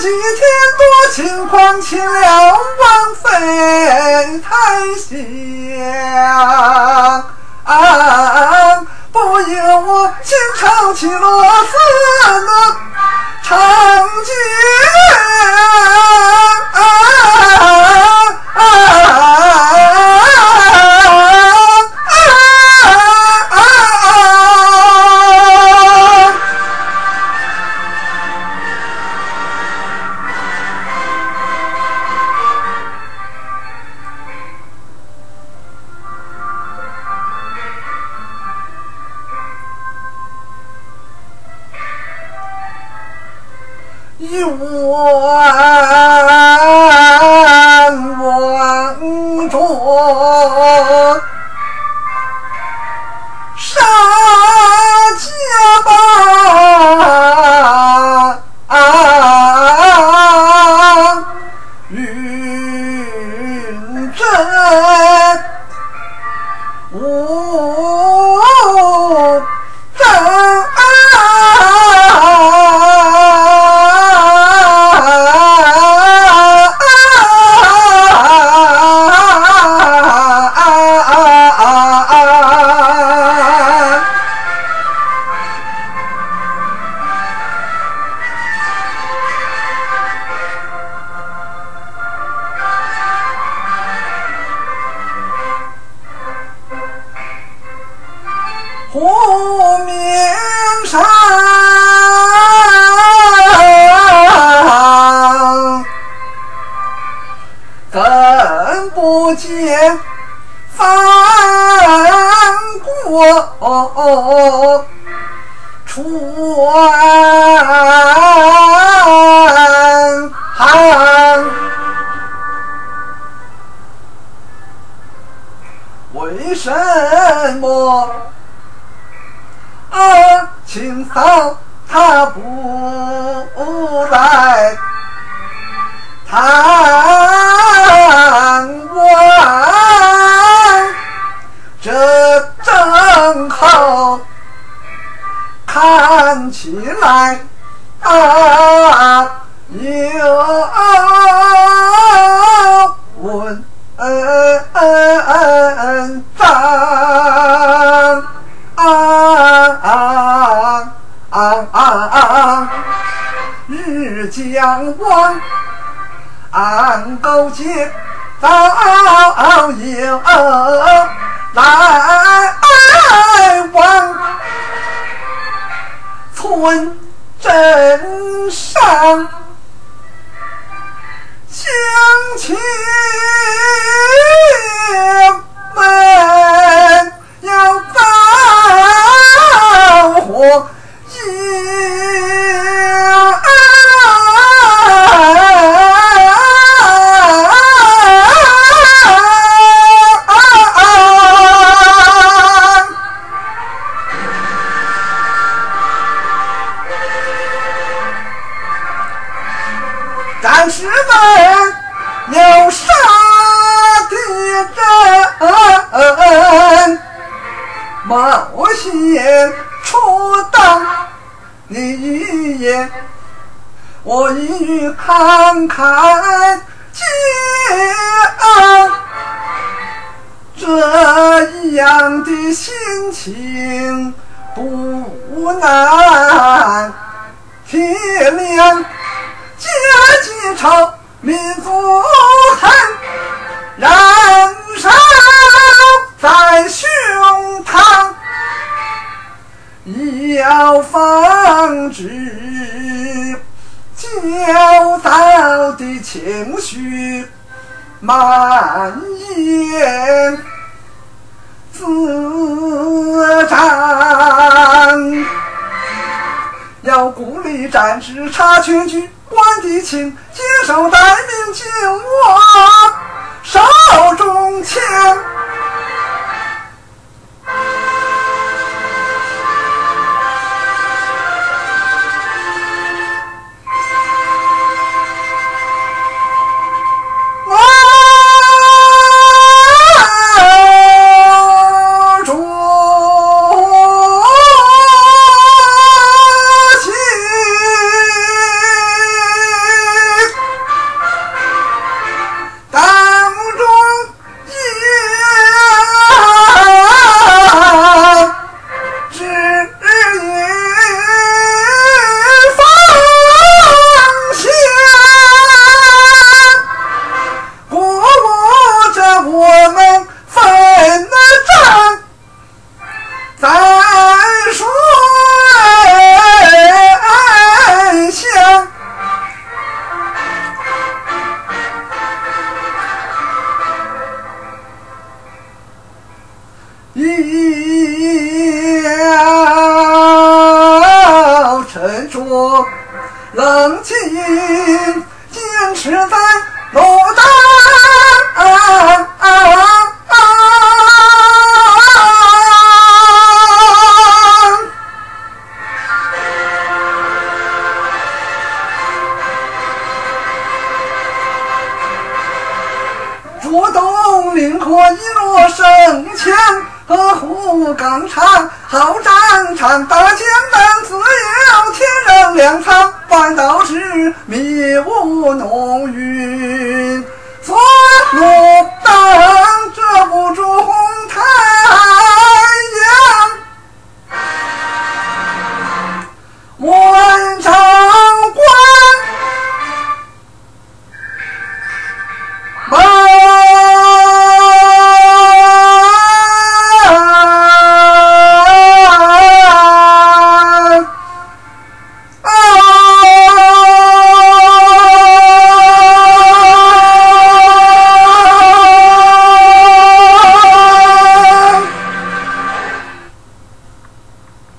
几天多情狂，弃了王妃太香。不由我心唱起罗丝的长句。冤枉着杀家吧，云真无真。湖面上怎不见翻过船？为什么清嫂她不来探望？这正好看起来有文章。日将往暗沟街早有来往，村镇上乡亲们要遭祸战士们有杀敌人，冒险出动，你一言我一语，慷慨解这样的心情不难体谅。阶级仇，民族恨，燃烧在胸膛，要防止焦躁的情绪蔓延滋长。要鼓励战士查全局，关敌情，接受待命，紧握手中枪。 说冷静，坚持在路上。主动灵活，一落生枪，呵护纲常，好战场，大江南自有天人粮仓，反倒是迷雾浓云，所路当遮不住